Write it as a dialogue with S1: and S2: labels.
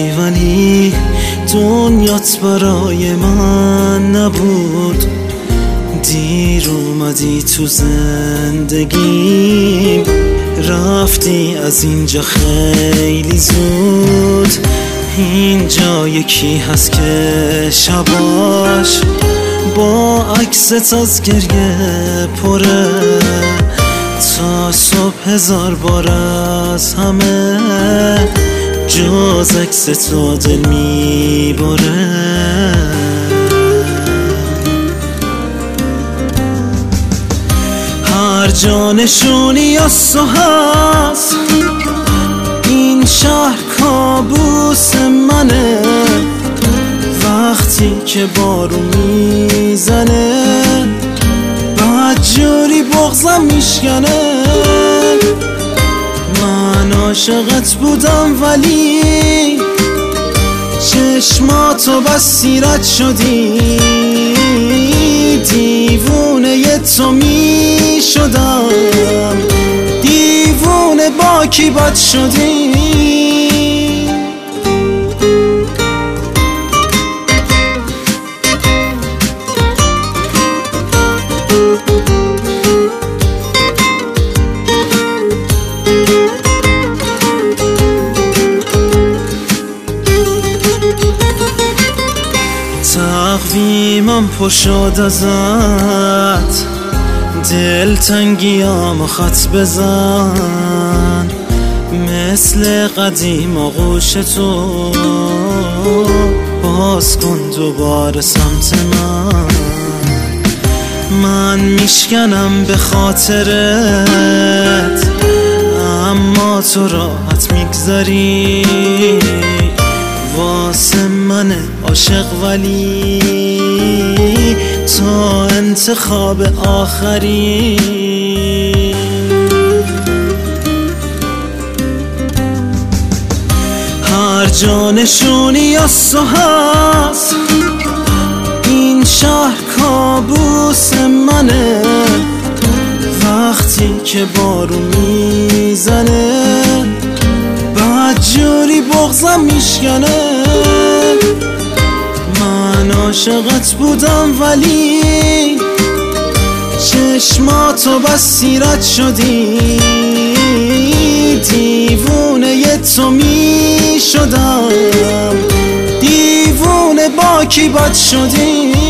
S1: ولی دنیات برای من نبود. دیر اومدی تو زندگیم، رفتی از اینجا خیلی زود. اینجا یکی هست که شباش با عکست از گریه پره، تا صبح هزار بار از همه جز عکس تو دل میبره. هر جا نشونی از تو هست، این شهر کابوس منه. وقتی که بارون میزنه بدجوری بغضم میشکنه. من عاشقت بودم ولی چشماتو بس سیرت شدی. دیوونه تو میشدم، دیوونه با کی بد شدی. تقویمم پر شد ازت، دلتنگیام خط بزن. مثل قدیم آغوش تو باز کن دوباره سمت من میشکنم به خاطرت، اما تو راحت میگذری. واسه من عاشق ولی تو انتخاب آخری. هر جا نشونی از تو هست، این شهر کابوس منه. وقتی که بارون میزنه بدجوری بغضم میشکنه. من عاشقت بودم ولی چشماتو بس سیرت شدی. دیوونه تو میشدم، دیوونه با کی بد شدی.